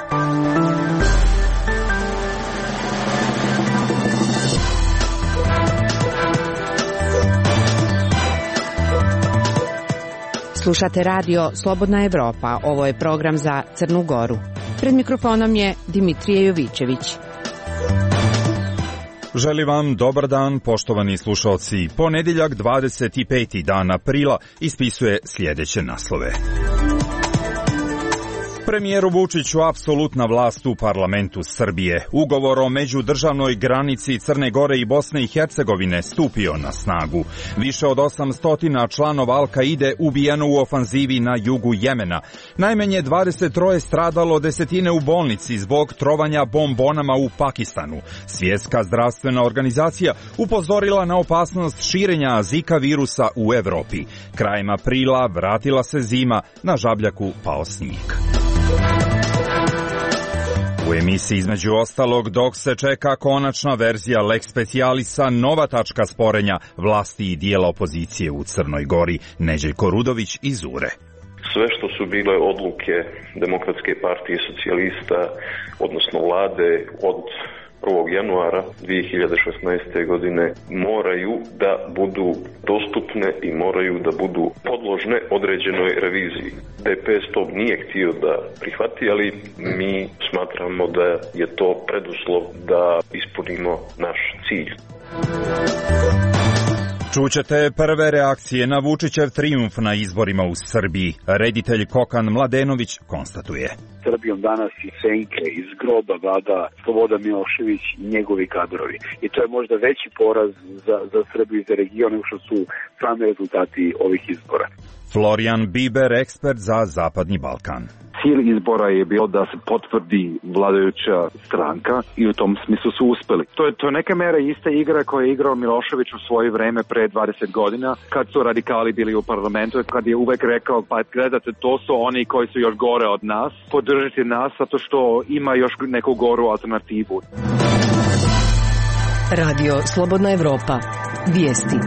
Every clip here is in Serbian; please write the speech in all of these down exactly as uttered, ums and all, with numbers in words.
Slušate radio Slobodna Evropa, ovo je program za Crnu Goru. Pred mikrofonom je Dimitrije Jovićević. Želim vam dobar dan, poštovani slušalci. Ponedjeljak dvadeset peti dan aprila ispisuje sljedeće naslove. Premijeru Vučiću apsolutna vlast u parlamentu Srbije. Ugovor o međudržavnoj granici Crne Gore i Bosne i Hercegovine stupio na snagu. Više od osamsto članova Al-Kaide ubijeno u ofanzivi na jugu Jemena. Najmanje dvadeset tri stradalo, desetine u bolnici zbog trovanja bombonama u Pakistanu. Svjetska zdravstvena organizacija upozorila na opasnost širenja Zika virusa u Evropi. Krajem aprila vratila se zima, na Žabljaku pao snijeg. U emisiji između ostalog, dok se čeka konačna verzija Lex Specialisa, nova tačka sporenja vlasti i dijela opozicije u Crnoj Gori, Neđeljko Rudović iz Ure. Sve što su bile odluke Demokratske partije socijalista, odnosno vlade od prvog januara dvije hiljade šesnaeste. godine moraju da budu dostupne i moraju da budu podložne određenoj reviziji. D P S to nije htio da prihvati, ali mi smatramo da je to preduslov da ispunimo naš cilj. Čućete prve reakcije na Vučićev trijumf na izborima u Srbiji. Reditelj Kokan Mladenović konstatuje. Srbijom danas i senke iz groba vlada Slobodan Milošević i njegovi kadrovi. I to je možda veći poraz za, za Srbiju i za region što su sami rezultati ovih izbora. Florian Biber, ekspert za Zapadni Balkan. Cilj izbora je bilo da se potvrdi vladajuća stranka i u tom smislu su uspeli. To je, to je neka mera ista igra koja je igrao Milošević u svoje vreme pre dvadeset godina, kad su radikali bili u parlamentu, kad je uvek rekao, pa gledate, to su oni koji su još gore od nas, podržite nas zato što ima još neku goru alternativu. Radio Slobodna Evropa. Vijesti.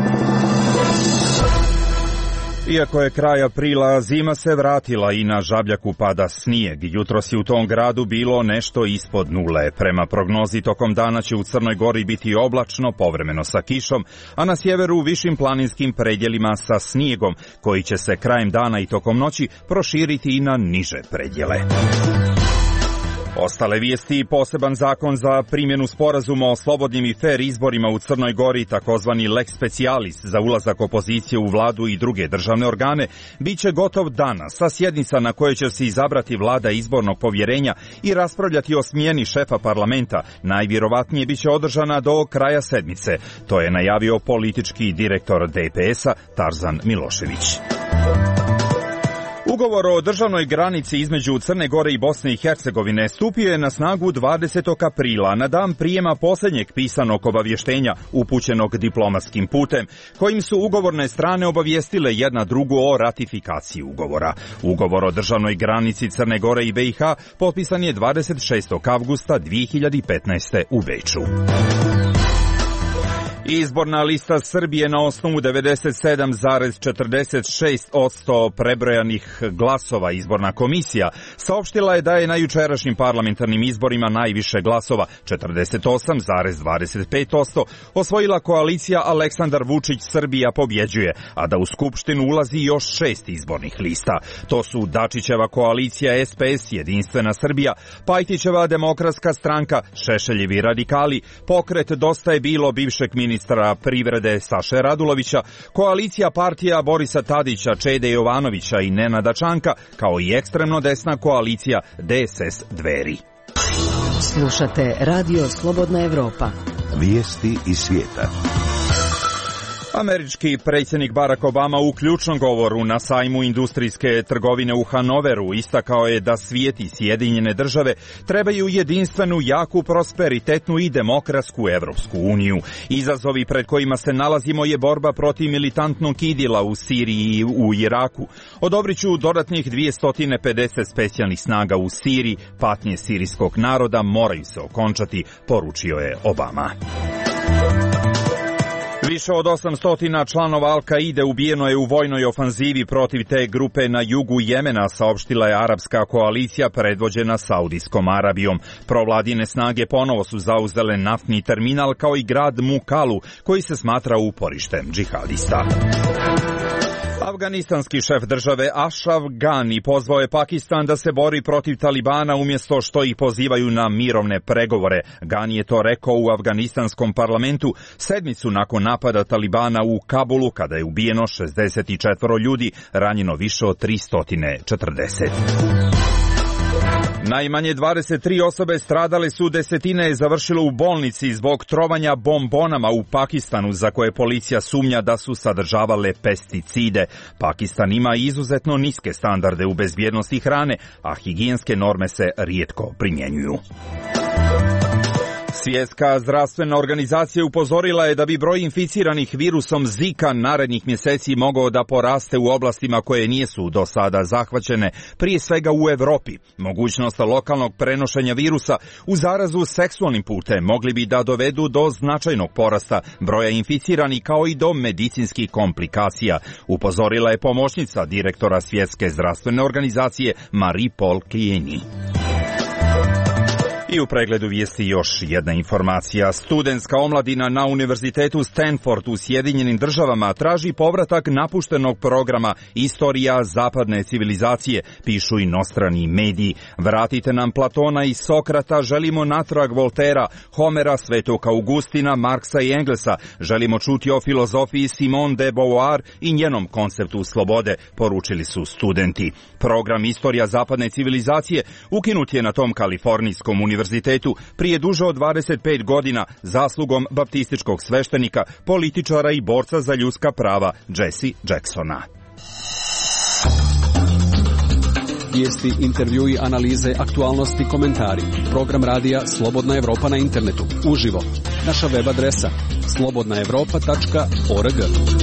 Iako je kraj aprila, zima se vratila i na Žabljaku pada snijeg. Jutros je u tom gradu bilo nešto ispod nule. Prema prognozi tokom dana će u Crnoj Gori biti oblačno, povremeno sa kišom, a na sjeveru u višim planinskim predjelima sa snijegom, koji će se krajem dana i tokom noći proširiti i na niže predjele. Ostale vijesti: poseban zakon za primjenu sporazuma o slobodnim i fer izborima u Crnoj Gori, takozvani Lex Specialis za ulazak opozicije u vladu i druge državne organe, bit će gotov danas sa sjednica na kojoj će se izabrati vlada izbornog povjerenja i raspravljati o smjeni šefa parlamenta. Najvjerovatnije bit će održana do kraja sedmice. To je najavio politički direktor D P S-a Tarzan Milošević. Ugovor o državnoj granici između Crne Gore i Bosne i Hercegovine stupio je na snagu dvadesetog aprila, na dan prijema posljednjeg pisanog obavještenja upućenog diplomatskim putem, kojim su ugovorne strane obavijestile jedna drugu o ratifikaciji ugovora. Ugovor o državnoj granici Crne Gore i B i H potpisan je dvadeset šestog avgusta dvije hiljade petnaeste. u Beču. Izborna lista Srbije na osnovu devedeset sedam zarez četrdeset šest posto prebrojanih glasova izborna komisija saopštila je da je na jučerašnjim parlamentarnim izborima najviše glasova, četrdeset osam zarez dvadeset pet posto, osvojila koalicija Aleksandar Vučić Srbija pobjeđuje, a da u Skupštinu ulazi još šest izbornih lista. To su Dačićeva koalicija S P S Jedinstvena Srbija, Pajtićeva Demokratska stranka, Šešeljevi radikali, pokret Dosta je bilo bivšeg ministra ministra privrede Saše Radulovića, koalicija partija Borisa Tadića, Čede Jovanovića i Nenada Čanka, kao i ekstremno desna koalicija D S S Dveri. Slušate Radio Slobodna Evropa. Vijesti iz svijeta. Američki predsjednik Barack Obama u ključnom govoru na sajmu industrijske trgovine u Hanoveru istakao je da svijet i Sjedinjene države trebaju jedinstvenu, jaku, prosperitetnu i demokratsku Evropsku uniju. Izazovi pred kojima se nalazimo je borba protiv militantnog idila u Siriji i u Iraku. Odobrit ću dodatnih dvjesto pedeset specijalnih snaga u Siriji, patnje sirijskog naroda moraju se okončati, poručio je Obama. Više od osamsto članova Al-Kaide ubijeno je u vojnoj ofanzivi protiv te grupe na jugu Jemena, saopštila je arapska koalicija predvođena Saudijskom Arabijom. Provladine snage ponovo su zauzele naftni terminal kao i grad Mukalu, koji se smatra uporištem džihadista. Afganistanski šef države Ashraf Ghani pozvao je Pakistan da se bori protiv Talibana umjesto što ih pozivaju na mirovne pregovore. Ghani je to rekao u afganistanskom parlamentu sedmicu nakon napada Talibana u Kabulu, kada je ubijeno šezdeset četiri ljudi, ranjeno više od tristo četrdeset. Najmanje dvadeset tri osobe stradale su, desetine je završilo u bolnici zbog trovanja bombonama u Pakistanu, za koje policija sumnja da su sadržavale pesticide. Pakistan ima izuzetno niske standarde u bezbjednosti hrane, a higijenske norme se rijetko primjenjuju. Svjetska zdravstvena organizacija upozorila je da bi broj inficiranih virusom Zika narednih mjeseci mogao da poraste u oblastima koje nisu do sada zahvaćene, prije svega u Europi. Mogućnost lokalnog prenošenja virusa u zarazu seksualnim putem mogli bi da dovedu do značajnog porasta broja inficiranih kao i do medicinskih komplikacija, upozorila je pomoćnica direktora Svjetske zdravstvene organizacije Marie-Paul Clini. I u pregledu vijesti još jedna informacija. Studentska omladina na Univerzitetu Stanford u Sjedinjenim državama traži povratak napuštenog programa Istorija zapadne civilizacije, pišu inostrani mediji. Vratite nam Platona i Sokrata, želimo natrag Voltera, Homera, Svetog Augustina, Marksa i Englesa. Želimo čuti o filozofiji Simone de Beauvoir i njenom konceptu slobode, poručili su studenti. Program Istorija zapadne civilizacije ukinut je na tom kalifornijskom univerzitetu univerzitetu prije duže od dvadeset pet godina zaslugom baptističkog sveštenika, političara i borca za ljudska prava Jesse Jacksona. Vijesti, intervjui, analize, aktualnosti, komentari. Program radija Slobodna Evropa na internetu. Uživo. Naša web adresa slobodna evropa tačka org.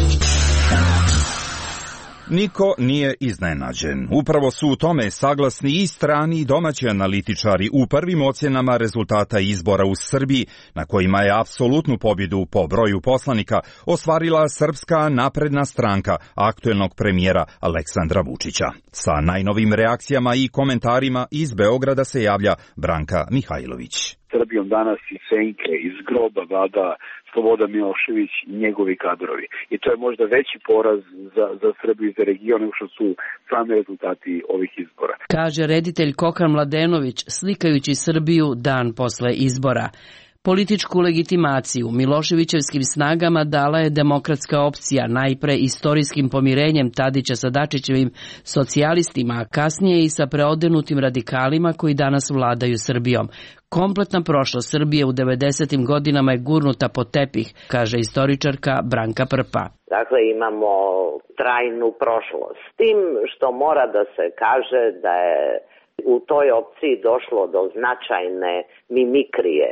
Niko nije iznenađen. Upravo su u tome saglasni i strani i domaći analitičari u prvim ocjenama rezultata izbora u Srbiji, na kojima je apsolutnu pobjedu po broju poslanika ostvarila Srpska napredna stranka aktuelnog premijera Aleksandra Vučića. Sa najnovim reakcijama i komentarima iz Beograda se javlja Branka Mihajlović. Srbijom danas iz senke, iz groba vada Slobodan Milošević i njegovi kadrovi. I to je možda veći poraz za, za Srbiju i za region nego što su sami rezultati ovih izbora. Kaže reditelj Kokan Mladenović, slikajući Srbiju dan posle izbora. Političku legitimaciju Miloševićevskim snagama dala je demokratska opcija, najpre istorijskim pomirenjem Tadića sa Dačićevim socijalistima, a kasnije i sa preodenutim radikalima koji danas vladaju Srbijom. Kompletna prošlost Srbije u devedesetim godinama je gurnuta pod tepih, kaže istoričarka Branka Prpa. Dakle, imamo trajnu prošlost. S tim što mora da se kaže da je u toj opciji došlo do značajne mimikrije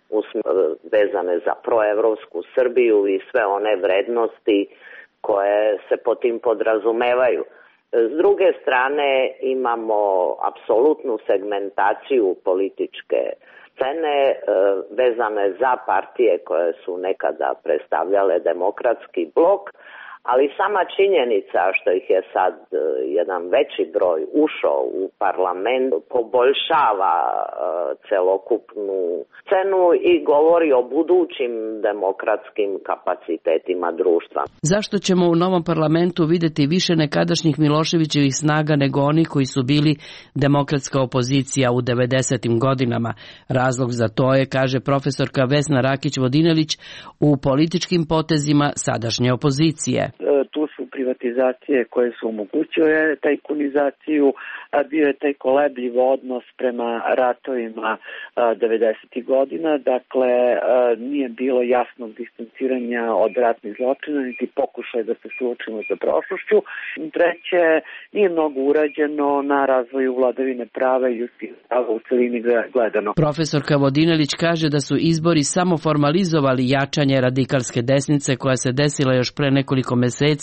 vezane za proevropsku Srbiju i sve one vrednosti koje se po tim podrazumevaju. S druge strane imamo apsolutnu segmentaciju političke scene vezane za partije koje su nekada predstavljale demokratski blok, ali sama činjenica što ih je sad jedan veći broj ušao u parlament poboljšava celokupnu scenu i govori o budućim demokratskim kapacitetima društva. Zašto ćemo u novom parlamentu vidjeti više nekadašnjih Miloševićevih snaga nego oni koji su bili demokratska opozicija u devedesetim godinama? Razlog za to je, kaže profesorka Vesna Rakić-Vodinelić, u političkim potezima sadašnje opozicije. Tu su privatizacije koje su omogućile tajkunizaciju, a bio je taj kolebljiv odnos prema ratovima devedesetih godina, dakle nije bilo jasnog distanciranja od ratnih zločina, niti pokušaj da se suočimo sa prošlošću. Treće, nije mnogo urađeno na razvoju vladavine prava i ljudskih prava u celini gledano. Profesorka Vodinelić kaže da su izbori samo formalizovali jačanje radikalske desnice koja se desila još pre nekoliko meseci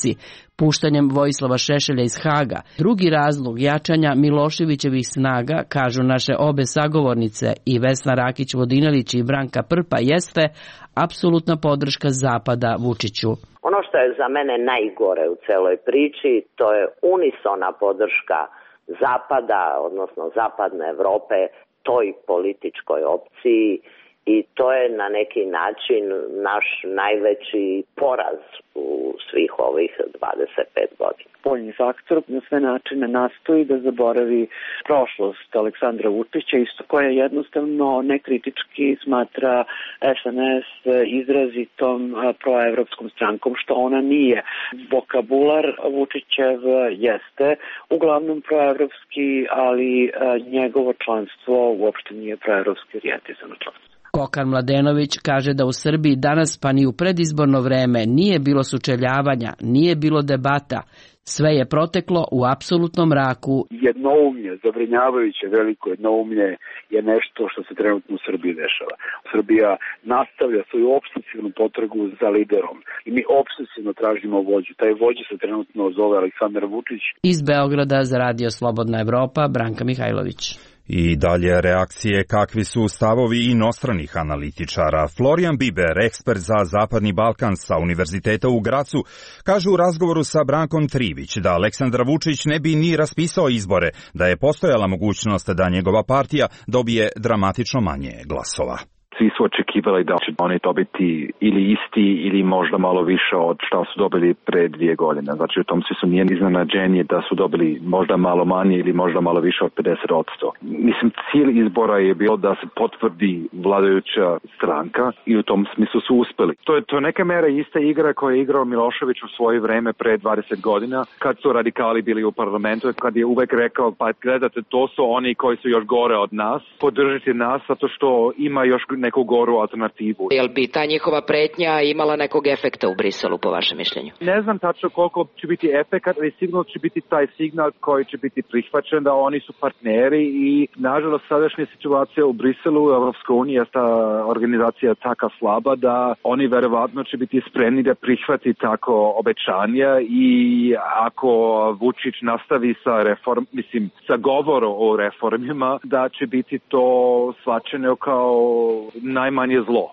puštanjem Vojislava Šešelja iz Haga. Drugi razlog jačanja Miloševićevih snaga, kažu naše obe sagovornice i Vesna Rakić-Vodinelić i Branka Prpa, jeste apsolutna podrška Zapada Vučiću. Ono što je za mene najgore u celoj priči, to je unisona podrška Zapada, odnosno Zapadne Evrope, toj političkoj opciji, i to je na neki način naš najveći poraz u svih ovih dvadeset pet godina. Spoljni faktor na sve načine nastoji da zaboravi prošlost Aleksandra Vučića, isto koja jednostavno nekritički smatra S N S izrazitom proevropskom strankom, što ona nije. Vokabular Vučićev jeste uglavnom proevropski, ali njegovo članstvo uopšte nije proevropski orijentizano članstvo. Kokan Mladenović kaže da u Srbiji danas, pa ni u predizborno vreme, nije bilo sučeljavanja, nije bilo debata. Sve je proteklo u apsolutnom mraku. Jednoumlje, zabrinjavajuće veliko jednoumlje je nešto što se trenutno u Srbiji dešava. Srbija nastavlja svoju opsesivnu potragu za liderom i mi opsesivno tražimo vođu. Taj vođa se trenutno zove Aleksandar Vučić. Iz Beograda za Radio Slobodna Evropa, Branka Mihajlović. I dalje reakcije kakvi su stavovi inostranih analitičara. Florian Biber, ekspert za Zapadni Balkan sa Univerziteta u Gracu, kaže u razgovoru sa Brankom Trivić da Aleksandar Vučić ne bi ni raspisao izbore, da je postojala mogućnost da njegova partija dobije dramatično manje glasova. Svi su očekivali da će oni dobiti ili isti ili možda malo više od što su dobili pre dvije godine. Znači u tom smislu nije iznenađenje da su dobili možda malo manje ili možda malo više od pedeset posto. Mislim, cilj izbora je bio da se potvrdi vladajuća stranka i u tom smislu su uspeli. To je, to je neka mera ista igra koja je igrao Milošević u svoje vreme pre dvadeset godina, kad su radikali bili u parlamentu, kad je uvek rekao, pa gledate, to su oni koji su još gore od nas, podržite nas zato što ima još neku goru alternativu. Jel bi ta njihova pretnja imala nekog efekta u Briselu, po vašem mišljenju? Ne znam tačno koliko će biti efekat, ali sigurno će biti taj signal koji će biti prihvaćen da oni su partneri i nažalost sadašnja situacija u Briselu, Evropska unija, ta organizacija je taka slaba da oni verovatno će biti spremni da prihvati tako obećanja i ako Vučić nastavi sa reform, mislim, sa govorom o reformima, da će biti to shvaćeno kao najmanje zlo.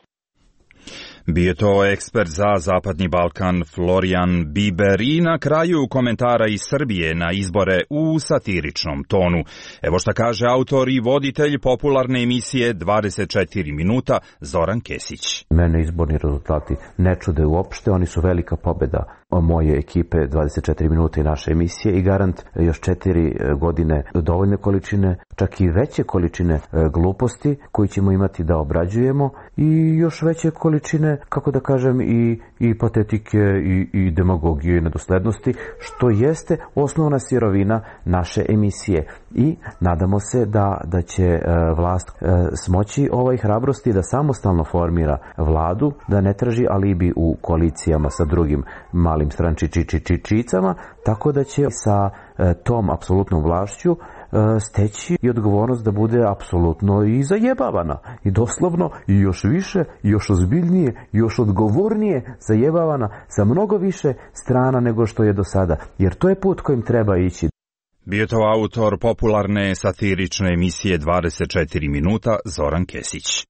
Bio to ekspert za Zapadni Balkan Florian Biber i na kraju komentara iz Srbije na izbore u satiričnom tonu. Evo šta kaže autor i voditelj popularne emisije dvadeset četiri minuta Zoran Kesić. Mene izborni rezultati ne čude uopšte, oni su velika pobeda moje ekipe dvadeset četiri minuta i naše emisije i garant još četiri godine dovoljne količine, čak i veće količine gluposti koji ćemo imati da obrađujemo i još veće količine, kako da kažem, i, i patetike i, i demagogije i nedoslednosti, što jeste osnovna sirovina naše emisije. I nadamo se da, da će vlast smoći ovaj hrabrosti da samostalno formira vladu, da ne traži alibi u koalicijama sa drugim malim strančičičičicama, tako da će sa tom apsolutnom vlašću steći i odgovornost da bude apsolutno i zajebavana. I doslovno i još više, i još ozbiljnije, i još odgovornije zajebavana sa mnogo više strana nego što je do sada. Jer to je put kojim treba ići. Bio to autor popularne satirične emisije dvadeset četiri minuta Zoran Kesić.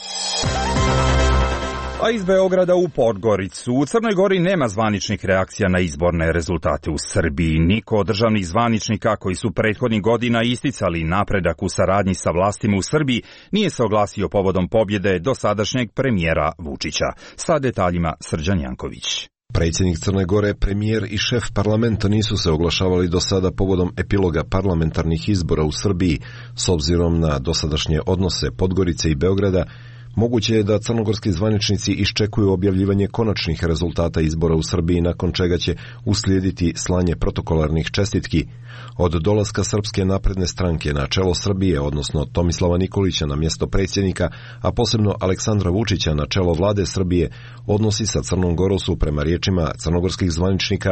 A iz Beograda u Podgoricu. U Crnoj Gori nema zvaničnih reakcija na izborne rezultate u Srbiji. Niko od državnih zvaničnika koji su prethodnih godina isticali napredak u saradnji sa vlastima u Srbiji nije se oglasio povodom pobjede dosadašnjeg premijera Vučića. Sa detaljima Srđan Janković. Predsjednik Crne Gore, premijer i šef parlamenta nisu se oglašavali do sada povodom epiloga parlamentarnih izbora u Srbiji. S obzirom na dosadašnje odnose Podgorice i Beograda, moguće je da crnogorski zvaničnici iščekuju objavljivanje konačnih rezultata izbora u Srbiji, nakon čega će uslijediti slanje protokolarnih čestitki. Od dolaska Srpske napredne stranke na čelo Srbije, odnosno Tomislava Nikolića na mjesto predsjednika, a posebno Aleksandra Vučića na čelo vlade Srbije, odnosi sa Crnom Gorom su, prema riječima crnogorskih zvaničnika,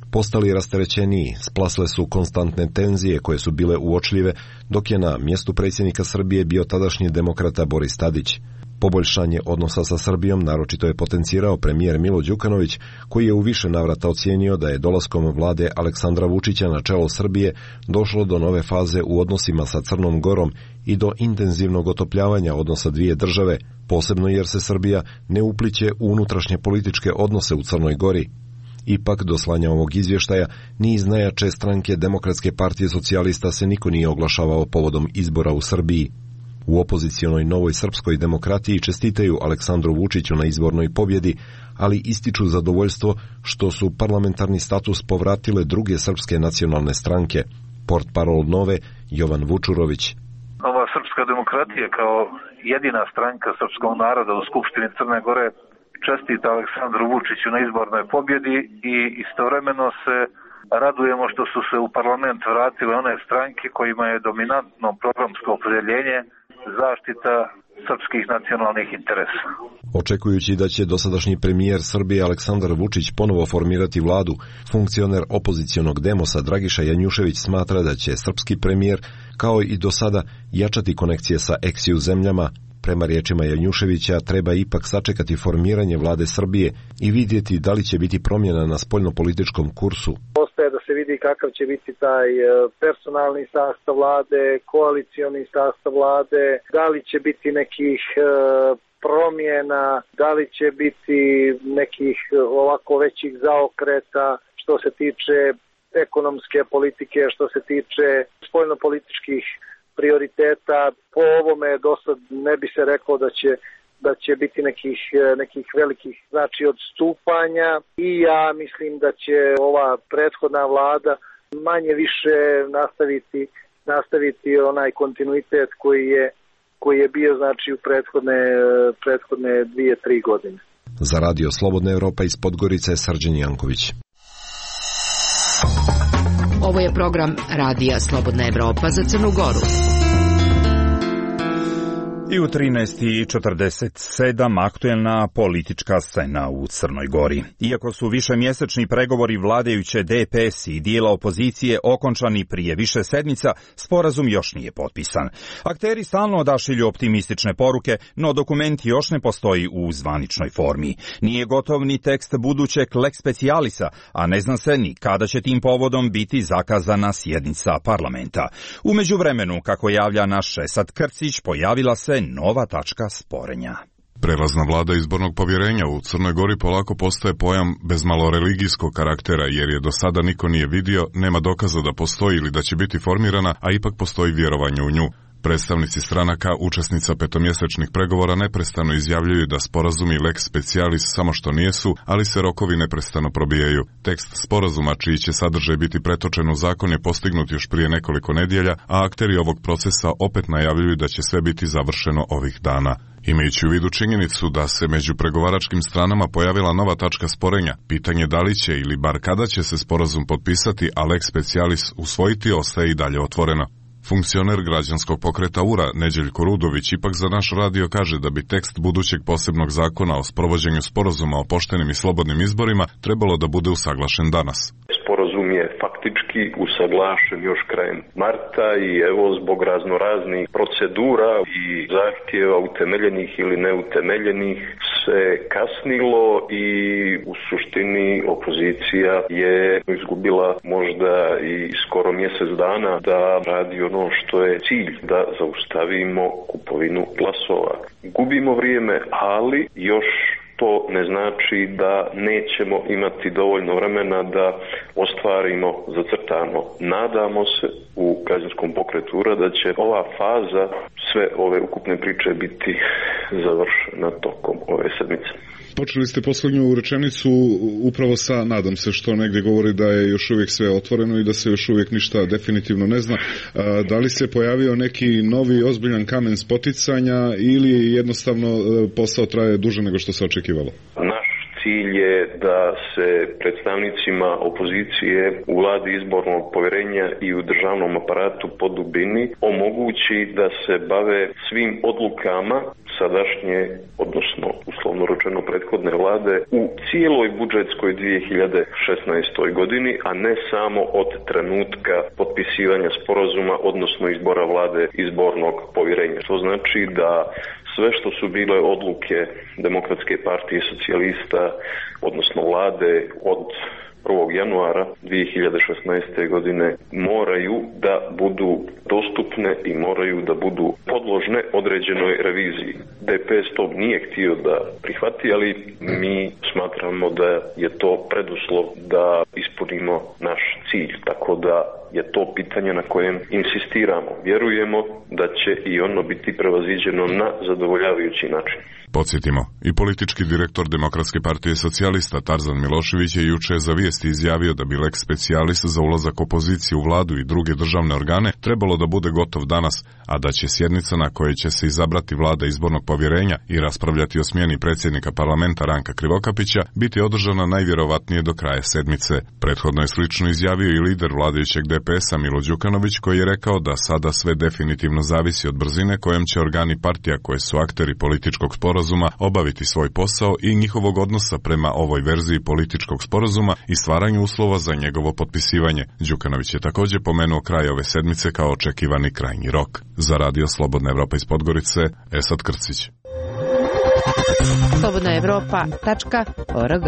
postali rasterećeniji, splasle su konstantne tenzije koje su bile uočljive, dok je na mjestu predsjednika Srbije bio tadašnji demokrata Boris Tadić. Poboljšanje odnosa sa Srbijom naročito je potencirao premijer Milo Đukanović, koji je u više navrata ocijenio da je dolaskom vlade Aleksandra Vučića na čelo Srbije došlo do nove faze u odnosima sa Crnom Gorom i do intenzivnog otopljavanja odnosa dvije države, posebno jer se Srbija ne upliće u unutrašnje političke odnose u Crnoj Gori. Ipak, do slanja ovog izvještaja, ni iz najjače stranke Demokratske partije socijalista se niko nije oglašavao povodom izbora u Srbiji. U opozicionoj Novoj srpskoj demokratiji čestitaju Aleksandru Vučiću na izbornoj pobjedi, ali ističu zadovoljstvo što su parlamentarni status povratile druge srpske nacionalne stranke. Portparol Nove, Jovan Vučurović. Nova srpska demokratija kao jedina stranka srpskog naroda u Skupštini Crne Gore čestita Aleksandru Vučiću na izbornoj pobjedi i istovremeno se radujemo što su se u parlament vratile one stranke kojima je dominantno programsko opredjeljenje zaštita srpskih nacionalnih interesa. Očekujući da će dosadašnji premijer Srbije Aleksandar Vučić ponovo formirati vladu, funkcioner opozicionog Demosa Dragiša Janjušević smatra da će srpski premijer, kao i do sada, jačati konekcije sa eksiju zemljama. Prema riječima Janjuševića, treba ipak sačekati formiranje vlade Srbije i vidjeti da li će biti promjena na spoljnopolitičkom kursu. Ostaje da se vidi kakav će biti taj personalni sastav vlade, koalicioni sastav vlade, da li će biti nekih promjena, da li će biti nekih ovako većih zaokreta što se tiče ekonomske politike, što se tiče spoljnopolitičkih prioriteta. Po ovome do sad ne bi se reklo da će da će biti nekih, nekih velikih znači odstupanja i ja mislim da će ova prethodna vlada manje više nastaviti nastaviti onaj kontinuitet koji je koji je bio znači u prethodne prethodne dvije, tri godine. Za Radio Slobodna Evropa iz Podgorice, Srđan Janković. Ovo je program Radija Slobodna Evropa za Crnu Goru. I u trinaest i četrdeset sedam aktuelna politička scena u Crnoj Gori. Iako su višemjesečni pregovori vladajuće D P S i dijela opozicije okončani prije više sedmica, sporazum još nije potpisan. Akteri stalno odašilju optimistične poruke, no dokument još ne postoji u zvaničnoj formi. Nije gotov ni tekst budućeg lex specialisa, a ne zna se ni kada će tim povodom biti zakazana sjednica parlamenta. U međuvremenu, kako javlja naš Esad Krcić, pojavila se nova tačka sporenja. Prelazna vlada izbornog povjerenja u Crnoj Gori polako postaje pojam bez malo religijskog karaktera, jer je do sada niko nije vidio, nema dokaza da postoji ili da će biti formirana, a ipak postoji vjerovanje u nju. Predstavnici stranaka, učesnica petomjesečnih pregovora, neprestano izjavljuju da sporazumi lex specialis samo što nijesu, ali se rokovi neprestano probijaju. Tekst sporazuma, čiji će sadržaj biti pretočen u zakon, je postignut još prije nekoliko nedjelja, a akteri ovog procesa opet najavljuju da će sve biti završeno ovih dana. Imajući u vidu činjenicu da se među pregovaračkim stranama pojavila nova tačka sporenja, pitanje da li će ili bar kada će se sporazum potpisati, a lex specialis usvojiti, ostaje i dalje otvoreno. Funkcioner građanskog pokreta U R A Neđeljko Rudović ipak za naš radio kaže da bi tekst budućeg posebnog zakona o sprovođenju sporazuma o poštenim i slobodnim izborima trebalo da bude usaglašen danas. Sporazum je faktički usaglašen još krajem marta i evo zbog raznoraznih procedura i zahtjeva utemeljenih ili neutemeljenih se kasnilo i u suštini opozicija je izgubila možda i skoro mjesec dana da radi ono što je cilj, da zaustavimo kupovinu glasova. Gubimo vrijeme, ali još to ne znači da nećemo imati dovoljno vremena da ostvarimo zacrtano. Nadamo se u građanskom pokretu U R A da će ova faza sve ove ukupne priče biti završena tokom ove sedmice. Počeli ste posljednju rečenicu upravo sa nadam se, što negdje govori da je još uvijek sve otvoreno i da se još uvijek ništa definitivno ne zna. Da li se pojavio neki novi ozbiljan kamen spoticanja ili jednostavno posao traje duže nego što se očekivalo? Naš cilj je da se predstavnicima opozicije u vladi izbornog povjerenja i u državnom aparatu po dubini omogući da se bave svim odlukama sadašnje, odnosno uslovno rečeno prethodne vlade, u cijeloj budžetskoj dvije hiljade šesnaestoj godini, a ne samo od trenutka potpisivanja sporazuma, odnosno izbora vlade izbornog povjerenja. To znači da sve što su bile odluke Demokratske partije socijalista, odnosno vlade od prvog januara dvije hiljade šesnaeste. godine moraju da budu dostupne i moraju da budu podložne određenoj reviziji. D P S to nije htio da prihvati, ali mi smatramo da je to preduslov da ispunimo naš cilj, tako da je to pitanje na kojem insistiramo. Vjerujemo da će i ono biti prevaziđeno na zadovoljavajući način. Podsjetimo, i politički direktor Demokratske partije socijalista Tarzan Milošević je juče za Vijesti izjavio da bi lex specialis za ulazak opozicije u vladu i druge državne organe trebalo da bude gotov danas, a da će sjednica na kojoj će se izabrati vlada izbornog povjerenja i raspravljati o smjeni predsjednika parlamenta Ranka Krivokapića biti održana najvjerovatnije do kraja sedmice. Prethodno je slično izjavio i lider vladajućeg D P S-a Milo Đukanović, koji je rekao da sada sve definitivno zavisi od brzine kojom će organi partija koje su akteri političkog sporazuma obaviti svoj posao i njihovog odnosa prema ovoj verziji političkog sporazuma i stvaranju uslova za njegovo potpisivanje. Đukanović je također pomenuo kraj ove sedmice kao očekivani krajnji rok. Za Radio Slobodna Evropa iz Podgorice, Esad Krcić. slobodna evropa tačka org.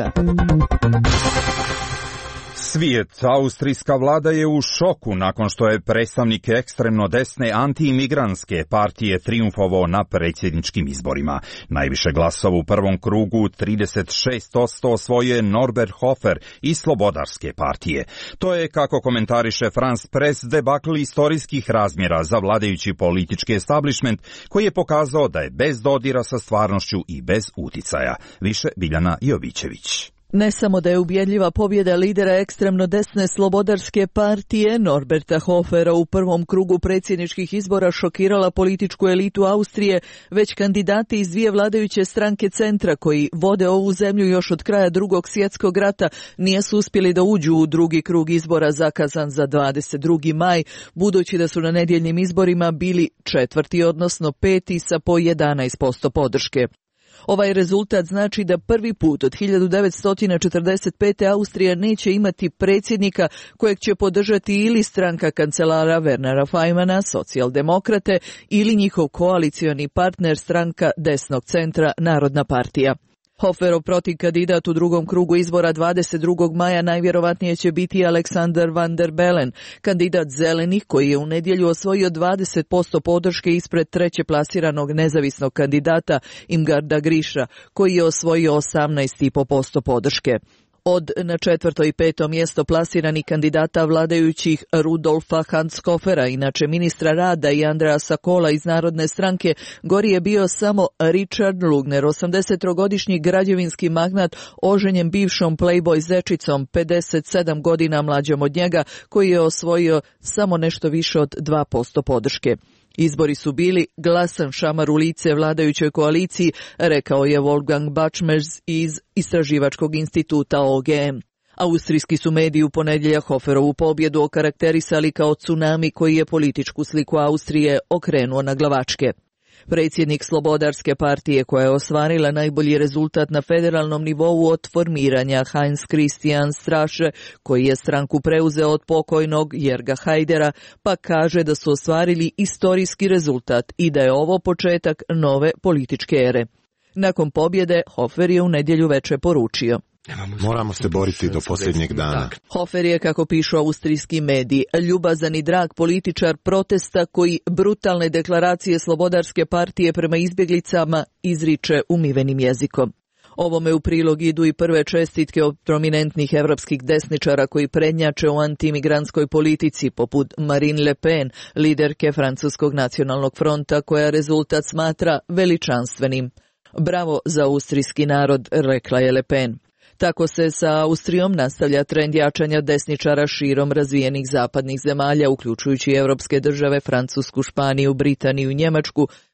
Svijet, austrijska vlada je u šoku nakon što je predstavnik ekstremno desne antiimigrantske partije trijumfovao na predsjedničkim izborima. Najviše glasova u prvom krugu, trideset šest posto, osvojio je Norbert Hofer iz Slobodarske partije. To je, kako komentariše France Press, debakl istorijskih razmjera za vladajući politički establishment koji je pokazao da je bez dodira sa stvarnošću i bez uticaja. Više Biljana Jovićević. Ne samo da je ubjedljiva pobjeda lidera ekstremno desne Slobodarske partije Norberta Hofera u prvom krugu predsjedničkih izbora šokirala političku elitu Austrije, već kandidati iz dvije vladajuće stranke centra koji vode ovu zemlju još od kraja drugog svjetskog rata nisu uspjeli da uđu u drugi krug izbora zakazan za dvadeset drugi maj, budući da su na nedjeljnim izborima bili četvrti, odnosno peti sa po jedanaest posto podrške. Ovaj rezultat znači da prvi put od hiljadu devetsto četrdeset pete. Austrija neće imati predsjednika kojeg će podržati ili stranka kancelara Wernera Fajmana, socijaldemokrate, ili njihov koalicioni partner stranka desnog centra Narodna partija. Hoferov protiv kandidat u drugom krugu izbora dvadeset drugog maja najvjerovatnije će biti Alexander van der Bellen, kandidat zelenih koji je u nedjelju osvojio dvadeset posto podrške ispred treće plasiranog nezavisnog kandidata Imgarda Griša, koji je osvojio osamnaest zarez pet posto podrške. Od na četvrto i peto mjesto plasiranih kandidata vladajućih Rudolfa Hanskofera, inače ministra rada, i Andreasa Sakola iz Narodne stranke, gori je bio samo Richard Lugner, osamdesettrogodišnji građevinski magnat oženjen bivšom playboy zečicom, pedeset sedam godina mlađom od njega, koji je osvojio samo nešto više od dva posto podrške. Izbori su bili glasan šamar u lice vladajućoj koaliciji, rekao je Wolfgang Bačmers iz Istraživačkog instituta O G M. Austrijski su mediji u ponedjeljak Hoferovu pobjedu okarakterisali kao tsunami koji je političku sliku Austrije okrenuo na glavačke. Predsjednik Slobodarske partije, koja je ostvarila najbolji rezultat na federalnom nivou od formiranja, Heinz Christian Strache, koji je stranku preuzeo od pokojnog Jerga Hajdera, pa kaže da su ostvarili istorijski rezultat i da je ovo početak nove političke ere. Nakon pobjede, Hofer je u nedjelju večer poručio: moramo se boriti do posljednjeg dana. Hofer je, kako pišu austrijski mediji, ljubazan i drag političar protesta koji brutalne deklaracije Slobodarske partije prema izbjeglicama izriče umivenim jezikom. Ovome u prilog idu i prve čestitke od prominentnih evropskih desničara koji prednjače u antimigrantskoj politici, poput Marine Le Pen, liderke Francuskog nacionalnog fronta, koja rezultat smatra veličanstvenim. Bravo za austrijski narod, rekla je Le Pen. Tako se sa Austrijom nastavlja trend jačanja desničara širom razvijenih zapadnih zemalja, uključujući evropske države, Francusku, Španiju, Britaniju i Njemačku,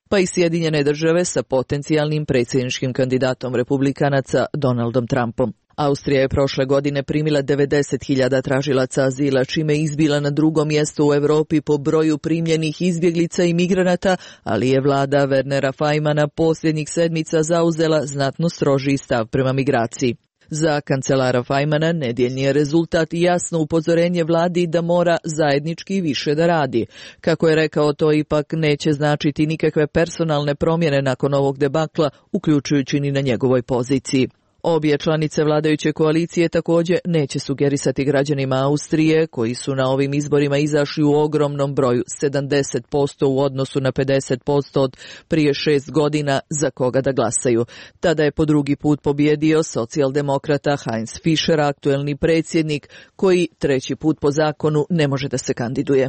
pa i Sjedinjene države sa potencijalnim predsjedničkim kandidatom republikanaca Donaldom Trumpom. Austrija je prošle godine primila devedeset hiljada tražilaca azila, čime je izbila na drugo mjesto u Europi po broju primljenih izbjeglica i migranata, ali je vlada Wernera Fajmana posljednjih sedmica zauzela znatno strožiji stav prema migraciji. Za kancelara Fajmana nedjeljni je rezultat i jasno upozorenje vladi da mora zajednički više da radi. Kako je rekao, to ipak neće značiti nikakve personalne promjene nakon ovog debakla, uključujući ni na njegovoj poziciji. Obje članice vladajuće koalicije također neće sugerisati građanima Austrije, koji su na ovim izborima izašli u ogromnom broju, sedamdeset posto u odnosu na pedeset posto od prije šest godina, za koga da glasaju. Tada je po drugi put pobjedio socijaldemokrata Heinz Fischer, aktuelni predsjednik, koji treći put po zakonu ne može da se kandiduje.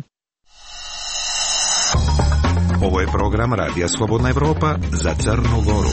Ovo je program Radija Slobodna Evropa za Crnu Goru.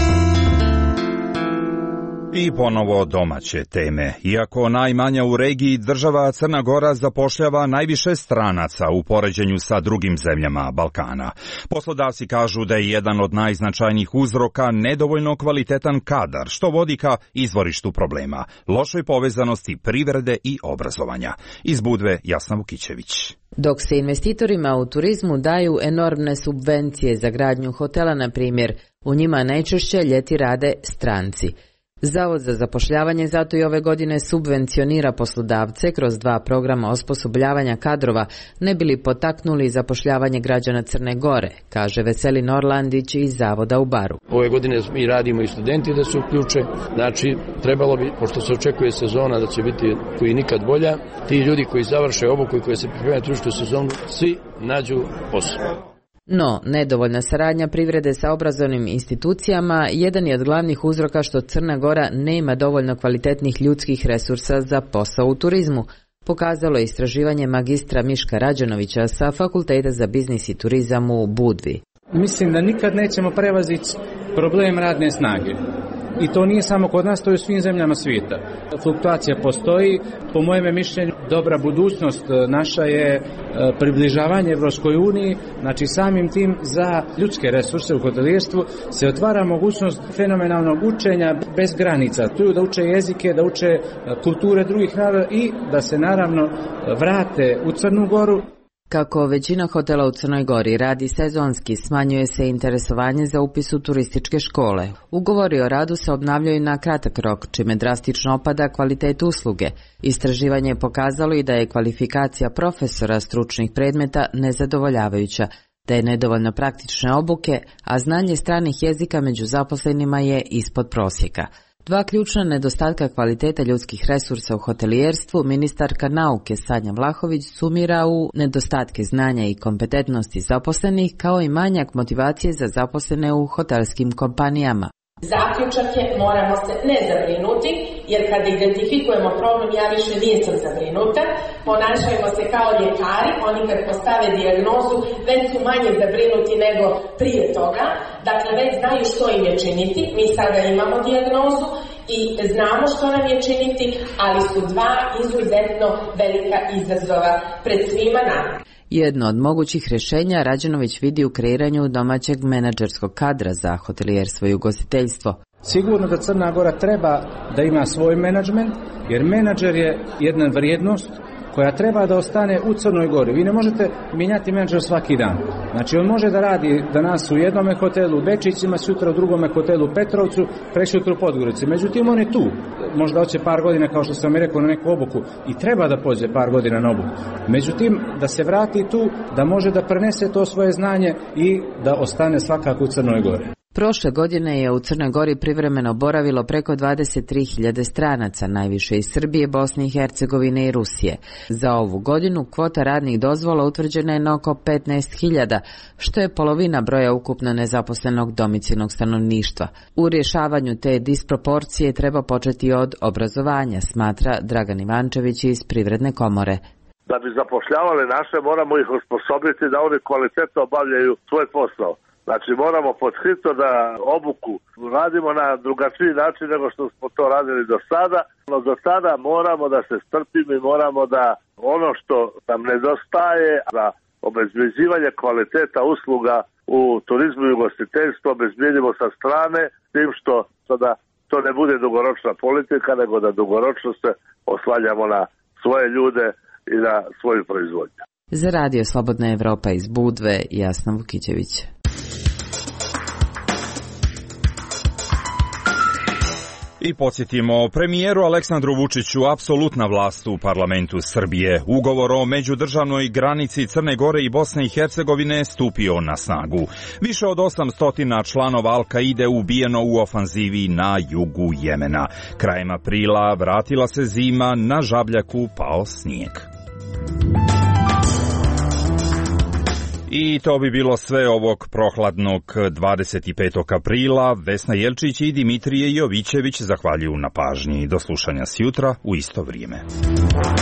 I ponovo domaće teme. Iako najmanja u regiji, država Crna Gora zapošljava najviše stranaca u poređenju sa drugim zemljama Balkana. Poslodavci kažu da je jedan od najznačajnijih uzroka nedovoljno kvalitetan kadar, što vodi ka izvorištu problema, lošoj povezanosti privrede i obrazovanja. Iz Budve Jasna Vukićević. Dok se investitorima u turizmu daju enormne subvencije za gradnju hotela, na primjer, u njima najčešće ljeti rade stranci. Zavod za zapošljavanje zato i ove godine subvencionira poslodavce kroz dva programa osposobljavanja kadrova, ne bili potaknuli zapošljavanje građana Crne Gore, kaže Veselin Orlandić iz Zavoda u Baru. Ove godine mi radimo i studenti da se uključe, znači trebalo bi, pošto se očekuje sezona da će biti koji nikad bolja, ti ljudi koji završe obuku i koji se pripremaju turističku sezonu, svi nađu posao. No, nedovoljna saradnja privrede sa obrazovnim institucijama jedan je od glavnih uzroka što Crna Gora nema dovoljno kvalitetnih ljudskih resursa za posao u turizmu, pokazalo je istraživanje magistra Miška Rađanovića sa Fakulteta za biznis i turizam u Budvi. Mislim da nikad nećemo prevaziti problem radne snage. I to nije samo kod nas, to je u svim zemljama svijeta. Fluktuacija postoji, po mojem mišljenju dobra budućnost naša je približavanje Evropskoj uniji, znači samim tim za ljudske resurse u hotelijerstvu se otvara mogućnost fenomenalnog učenja bez granica. Tu da uče jezike, da uče kulture drugih naroda i da se naravno vrate u Crnu Goru. Kako većina hotela u Crnoj Gori radi sezonski, smanjuje se interesovanje za upis u turističke škole. Ugovori o radu se obnavljaju na kratak rok, čime drastično opada kvalitet usluge. Istraživanje je pokazalo i da je kvalifikacija profesora stručnih predmeta nezadovoljavajuća, da je nedovoljno praktične obuke, a znanje stranih jezika među zaposlenima je ispod prosjeka. Dva ključna nedostatka kvaliteta ljudskih resursa u hotelijerstvu ministarka nauke Sanja Vlahović sumira u nedostatke znanja i kompetentnosti zaposlenih, kao i manjak motivacije za zaposlene u hotelskim kompanijama. Zaključak je, moramo se ne zabrinuti, jer kada identifikujemo problem, ja više nisam zabrinuta, ponašajmo se kao ljekari, oni kad postave dijagnozu, već su manje zabrinuti nego prije toga, dakle već znaju što im je činiti, mi sada imamo dijagnozu i znamo što nam je činiti, ali su dva izuzetno velika izazova pred svima nama. Jedno od mogućih rješenja Rađanović vidi u kreiranju domaćeg menadžerskog kadra za hotelijerstvo i ugostiteljstvo. Sigurno da Crna Gora treba da ima svoj menadžment, jer menadžer je jedna vrijednost koja treba da ostane u Crnoj Gori. Vi ne možete mijenjati menadžer svaki dan. Znači on može da radi danas u jednom hotelu u Bečićima, sutra u drugom hotelu u Petrovcu, prešutro u Podgorici. Međutim, on je tu. Možda hoće par godina, kao što sam i rekao, na neku obuku i treba da pođe par godina na obuku. Međutim, da se vrati tu, da može da prenese to svoje znanje i da ostane svakako u Crnoj Gori. Prošle godine je u Crnoj Gori privremeno boravilo preko dvadeset tri hiljade stranaca, najviše iz Srbije, Bosne i Hercegovine i Rusije. Za ovu godinu kvota radnih dozvola utvrđena je na oko petnaest hiljada, što je polovina broja ukupno nezaposlenog domicilnog stanovništva. U rješavanju te disproporcije treba početi od obrazovanja, smatra Dragan Ivančević iz Privredne komore. Da bi zapošljavali naše, moramo ih osposobiti da oni kvalitetno obavljaju svoj posao. Znači moramo podhitno da obuku radimo na drugačiji način nego što smo to radili do sada. No do sada moramo da se strpimo i moramo da ono što nam nedostaje, da obezbeđivanje kvaliteta usluga u turizmu i ugostiteljstvu obezbedimo sa strane, tim što sada to ne bude dugoročna politika, nego da dugoročno se oslanjamo na svoje ljude i na svoju proizvodnju. Za Radio Slobodna Evropa iz Budve, Jasna Vukićević. I podsjetimo, premijeru Aleksandru Vučiću apsolutna vlast u parlamentu Srbije. Ugovor o međudržavnoj granici Crne Gore i Bosne i Hercegovine stupio na snagu. Više od osamsto članova Al-Kaide ubijeno u ofanzivi na jugu Jemena. Krajem aprila vratila se zima, na Žabljaku pao snijeg. I to bi bilo sve ovog prohladnog dvadeset petog aprila. Vesna Jelčić i Dimitrije Jovićević zahvaljuju na pažnji. Do slušanja sjutra u isto vrijeme.